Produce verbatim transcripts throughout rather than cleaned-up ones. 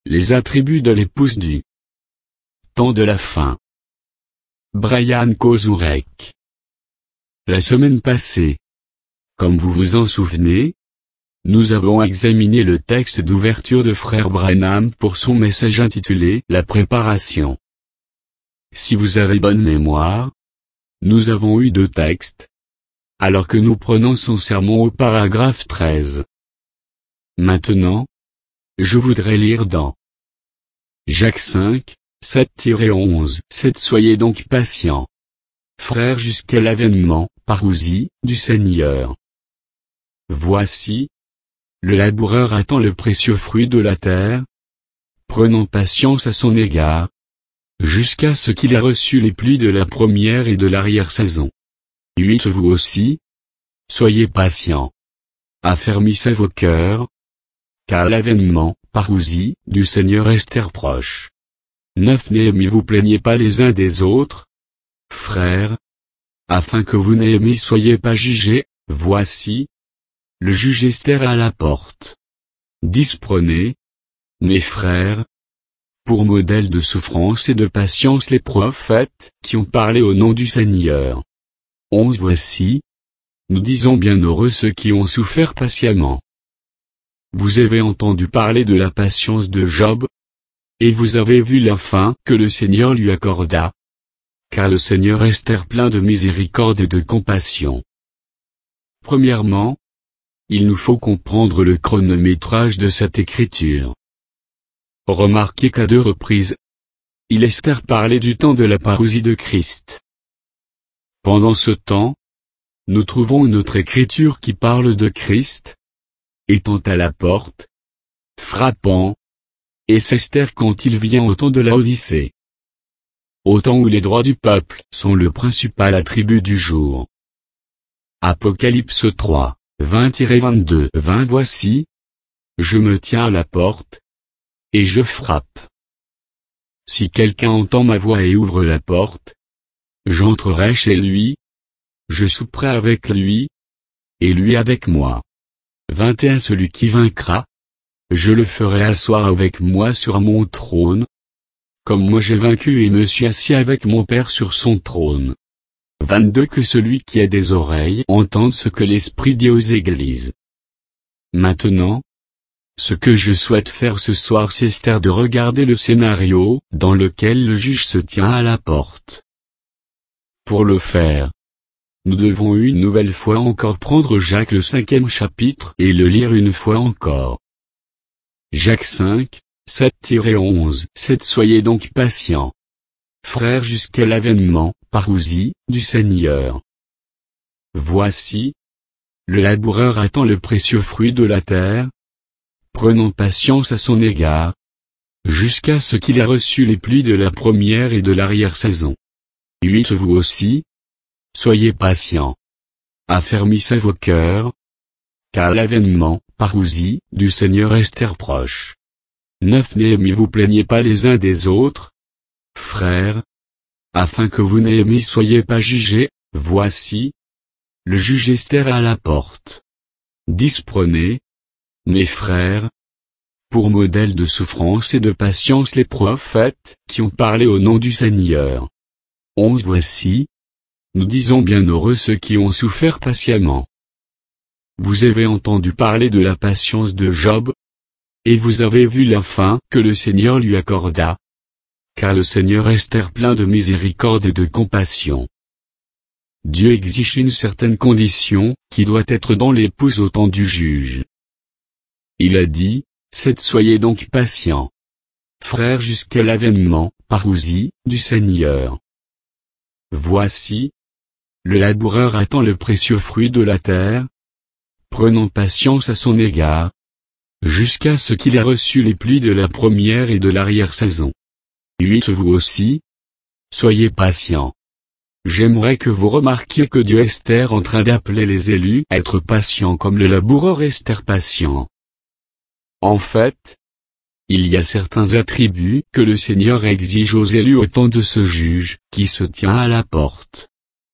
Les attributs de l'épouse du temps de la fin. Brian Kozourek. La semaine passée, comme vous vous en souvenez, nous avons examiné le texte d'ouverture de Frère Branham pour son message intitulé « La préparation ». Si vous avez bonne mémoire, nous avons eu deux textes, alors que nous prenons son sermon au paragraphe treize. Maintenant, je voudrais lire dans Jacques cinq, sept à onze. sept Soyez donc patients, frères, jusqu'à l'avènement, parousie, du Seigneur. Voici, le laboureur attend le précieux fruit de la terre, prenant patience à son égard, jusqu'à ce qu'il ait reçu les pluies de la première et de l'arrière-saison. huit Vous aussi, soyez patients. Affermissez vos cœurs, car l'avènement, parousie, du Seigneur est proche. neuf Ne vous plaignez pas les uns des autres, frères, afin que vous n'ayez soyez pas jugés. Voici, le juge est à la porte. dix Prenez, mes frères, pour modèle de souffrance et de patience les prophètes qui ont parlé au nom du Seigneur. onze Voici, nous disons bienheureux ceux qui ont souffert patiemment. Vous avez entendu parler de la patience de Job, et vous avez vu la fin que le Seigneur lui accorda, car le Seigneur est plein de miséricorde et de compassion. Premièrement, il nous faut comprendre le chronométrage de cette écriture. Remarquez qu'à deux reprises, il est parlé du temps de la parousie de Christ. Pendant ce temps, nous trouvons une autre écriture qui parle de Christ, étant à la porte, frappant, et s'Esther quand il vient au temps de la Odyssée. Au temps où les droits du peuple sont le principal attribut du jour. Apocalypse trois, vingt à vingt-deux. vingt Voici, je me tiens à la porte, et je frappe. Si quelqu'un entend ma voix et ouvre la porte, j'entrerai chez lui, je souperai avec lui, et lui avec moi. vingt et un Celui qui vaincra, je le ferai asseoir avec moi sur mon trône, comme moi j'ai vaincu et me suis assis avec mon Père sur son trône. vingt-deux Que celui qui a des oreilles entende ce que l'Esprit dit aux églises. Maintenant, ce que je souhaite faire ce soir c'est de regarder le scénario dans lequel le juge se tient à la porte. Pour le faire, nous devons une nouvelle fois encore prendre Jacques le cinquième chapitre et le lire une fois encore. Jacques cinq, sept à onze. sept Soyez donc patients, frères, jusqu'à l'avènement, parousie, du Seigneur. Voici, le laboureur attend le précieux fruit de la terre, prenant patience à son égard, jusqu'à ce qu'il ait reçu les pluies de la première et de l'arrière-saison. huit Vous aussi, soyez patients. Affermissez vos cœurs, car l'avènement, parousie, du Seigneur est proche. neuf Ne vous plaignez pas les uns des autres, frères, afin que vous n'ayez soyez pas jugés. Voici, le juge est à la porte. dix Prenez, mes frères, pour modèle de souffrance et de patience les prophètes qui ont parlé au nom du Seigneur. onze Voici, nous disons bienheureux ceux qui ont souffert patiemment. Vous avez entendu parler de la patience de Job, et vous avez vu la fin que le Seigneur lui accorda, car le Seigneur est plein de miséricorde et de compassion. Dieu exige une certaine condition qui doit être dans l'épouse au temps du juge. Il a dit, sept Soyez donc patients, frères, jusqu'à l'avènement, parousie, du Seigneur. Voici, le laboureur attend le précieux fruit de la terre, prenant patience à son égard, jusqu'à ce qu'il ait reçu les pluies de la première et de l'arrière-saison. huit Vous aussi, soyez patients. J'aimerais que vous remarquiez que Dieu est en train d'appeler les élus à être patients comme le laboureur est patient. En fait, il y a certains attributs que le Seigneur exige aux élus au temps de ce juge qui se tient à la porte.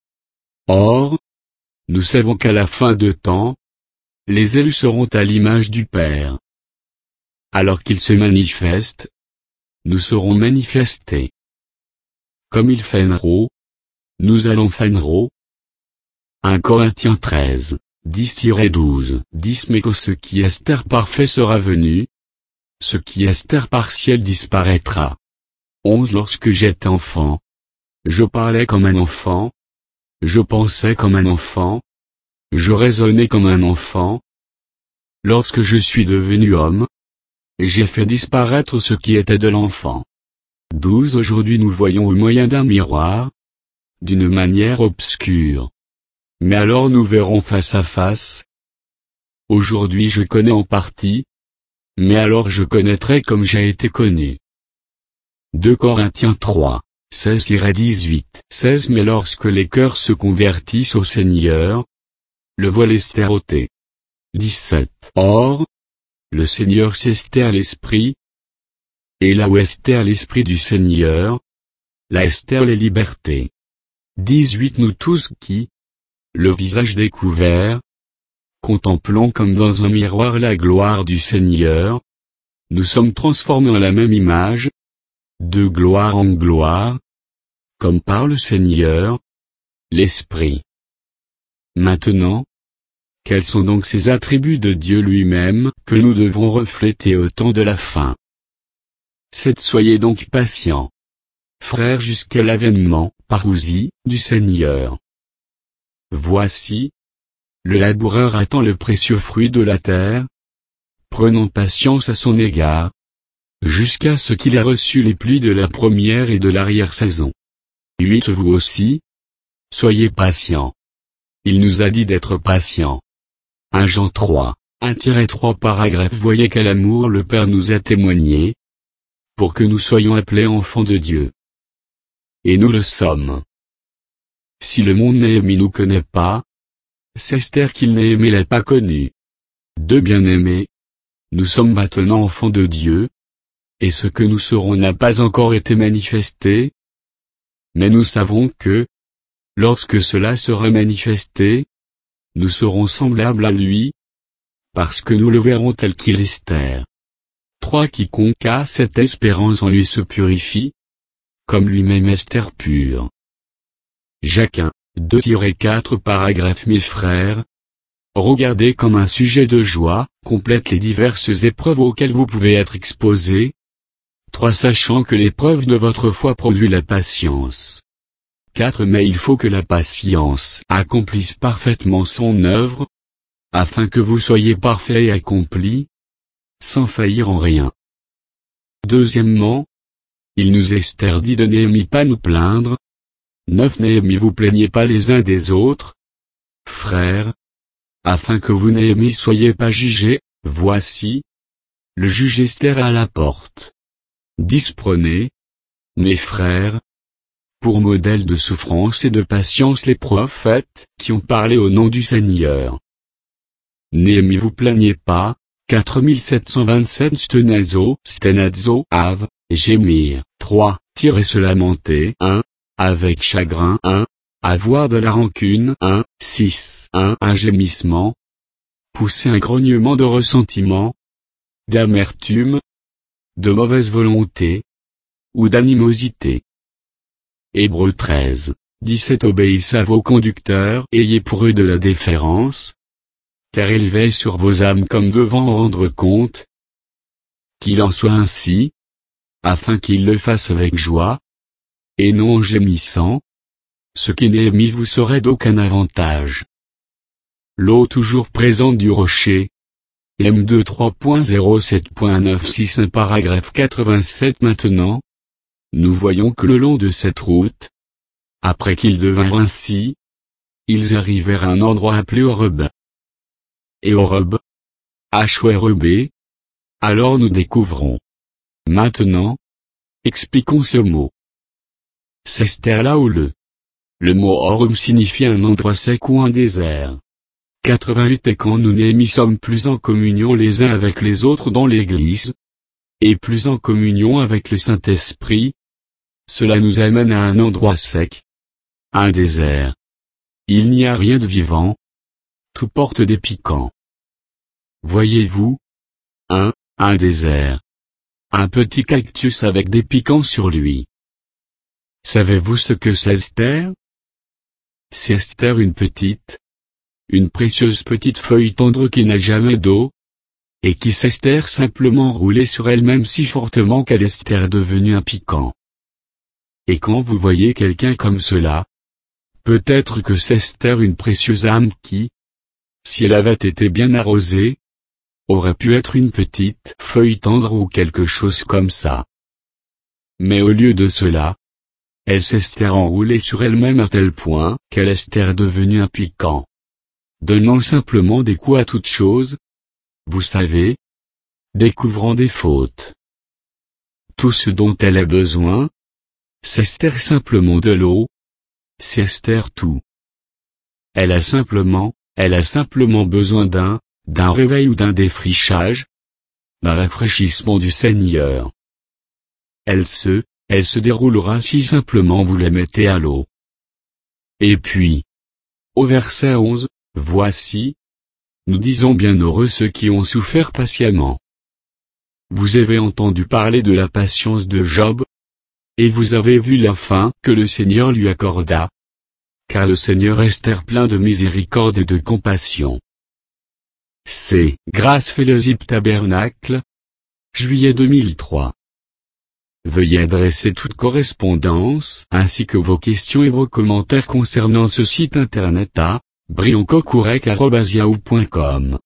Or, nous savons qu'à la fin de temps, les élus seront à l'image du Père. alors qu'il se manifeste, nous serons manifestés. Comme il fènera, nous allons fènera. un Corinthiens treize, dix douze, dix Mais quand ce qui est terre parfait sera venu, ce qui est terre partiel disparaîtra. onze Lorsque j'étais enfant, je parlais comme un enfant, je pensais comme un enfant, je raisonnais comme un enfant. Lorsque je suis devenu homme, j'ai fait disparaître ce qui était de l'enfant. douze Aujourd'hui nous voyons au moyen d'un miroir, d'une manière obscure. Mais alors nous verrons face à face. Aujourd'hui je connais en partie, mais alors je connaîtrai comme j'ai été connu. deux Corinthiens trois, seize à dix-huit. seize Mais lorsque les cœurs se convertissent au Seigneur, le voile est ôté. dix-sept Or, le Seigneur c'est l'Esprit, et là où est l'Esprit du Seigneur, là est les libertés. dix-huit Nous tous qui, le visage découvert, contemplons comme dans un miroir la gloire du Seigneur, nous sommes transformés en la même image, de gloire en gloire, comme par le Seigneur, l'Esprit. Maintenant, quels sont donc ces attributs de Dieu lui-même que nous devons refléter au temps de la fin? sept Soyez donc patients, frères, jusqu'à l'avènement, parousie, du Seigneur. Voici, le laboureur attend le précieux fruit de la terre, prenant patience à son égard, jusqu'à ce qu'il ait reçu les pluies de la première et de l'arrière-saison. huit Vous aussi, soyez patients. Il nous a dit d'être patients. un Jean trois, un trois paragraphe Voyez quel amour le Père nous a témoigné, pour que nous soyons appelés enfants de Dieu. Et nous le sommes. Si le monde Néhémie nous connaît pas, c'est Esther qu'il Néhémie l'a pas connu. deux Bien-aimés, nous sommes maintenant enfants de Dieu, et ce que nous serons n'a pas encore été manifesté, mais nous savons que, lorsque cela sera manifesté, nous serons semblables à lui, parce que nous le verrons tel qu'il est. Esther. trois Quiconque a cette espérance en lui se purifie, comme lui-même Esther pure. Jacques un, deux quatre Paragraphe Mes frères, regardez comme un sujet de joie, complète les diverses épreuves auxquelles vous pouvez être exposés. trois Sachant que l'épreuve de votre foi produit la patience. quatre Mais il faut que la patience accomplisse parfaitement son œuvre, afin que vous soyez parfaits et accomplis, sans faillir en rien. Deuxièmement, il nous est interdit de Néhémie pas nous plaindre. neuf Néhémie vous plaignez pas les uns des autres, frères, afin que vous Néhémie soyez pas jugés. Voici, le juge Esther à la porte. dix Prenez, mes frères, pour modèle de souffrance et de patience les prophètes qui ont parlé au nom du Seigneur. Néhémie vous plaignez pas. quatre mille sept cent vingt-sept Stenazo, Stenazo, Ave, gémir. trois Tirer se lamenter. un Avec chagrin. un Avoir de la rancune. un six un Un gémissement. Pousser un grognement de ressentiment, d'amertume, de mauvaise volonté, ou d'animosité. Hébreux treize, dix-sept Obéissez à vos conducteurs, ayez pour eux de la déférence, car ils veillent sur vos âmes comme devant en rendre compte. Qu'il en soit ainsi, afin qu'ils le fassent avec joie, et non en gémissant, ce qui Néhémie vous serait d'aucun avantage. L'eau toujours présente du rocher. M deux trois point zéro sept point neuf six un Paragraphe quatre-vingt-sept Maintenant, nous voyons que le long de cette route, après qu'ils devinrent ainsi, ils arrivèrent à un endroit appelé Horeb. Et Horeb, H O R E B, alors nous découvrons. Maintenant, expliquons ce mot. C'est là où le, le mot Horeb signifie un endroit sec ou un désert. quatre-vingt-huit Et quand nous Néhémie sommes plus en communion les uns avec les autres dans l'Église, et plus en communion avec le Saint-Esprit, cela nous amène à un endroit sec, un désert. Il n'y a rien de vivant, tout porte des piquants. Voyez-vous, un un désert. Un petit cactus avec des piquants sur lui. Savez-vous ce que c'est Esther? C'est Esther une petite, une précieuse petite feuille tendre qui n'a jamais d'eau, et qui s'Esther simplement roulée sur elle-même si fortement qu'elle Esther est devenue un piquant. Et quand vous voyez quelqu'un comme cela, peut-être que c'est Esther une précieuse âme qui, si elle avait été bien arrosée, aurait pu être une petite feuille tendre ou quelque chose comme ça. Mais au lieu de cela, elle s'Esther enroulée sur elle-même à tel point qu'elle Esther est devenue un piquant. Donnant simplement des coups à toute chose, vous savez, découvrant des fautes. Tout ce dont elle a besoin, c'est Esther simplement de l'eau, c'est Esther tout. Elle a simplement, elle a simplement besoin d'un, d'un réveil ou d'un défrichage, d'un rafraîchissement du Seigneur. Elle se, elle se déroulera si simplement vous la mettez à l'eau. Et puis, au verset onze, voici, nous disons bienheureux ceux qui ont souffert patiemment. Vous avez entendu parler de la patience de Job, et vous avez vu la fin que le Seigneur lui accorda, car le Seigneur est plein de miséricorde et de compassion. C'est Grâce Fellowship Tabernacle, juillet deux mille trois. Veuillez adresser toute correspondance ainsi que vos questions et vos commentaires concernant ce site internet à brioncocourec arobase yahoo point com.